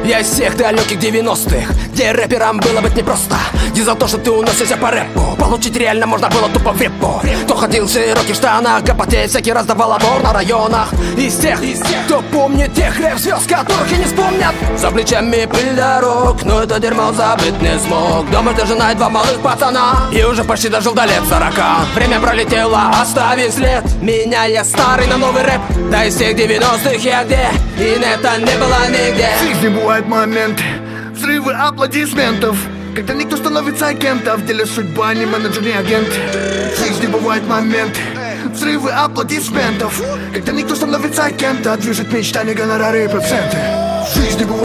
Я из всех далеких 90-х, где рэперам было быть непросто. Не за то, что ты уносишься по рэпу, получить реально можно было тупо в репу. Кто ходил в широких штанах, гопотей всякий раз давал отбор на районах. Из тех, кто помнит тех рэп-звезд, которых и не вспомнят. За плечами пыль дорог, но это дерьмо забыть не смог. Дома ждет жена и два малых пацана, и уже почти дожил до лет 40. Время пролетело, оставив след, меняя старый на новый рэп. Да из всех 90-х я где, и это не было нигде. В жизни бывают моменты, взрывы аплодисментов, когда никто становится агентом, в деле судьба, не менеджер, не агент. В жизни бывают моменты, взрывы аплодисментов, когда никто становится агентом, движет мечта, не гонорары и проценты. В жизни бывают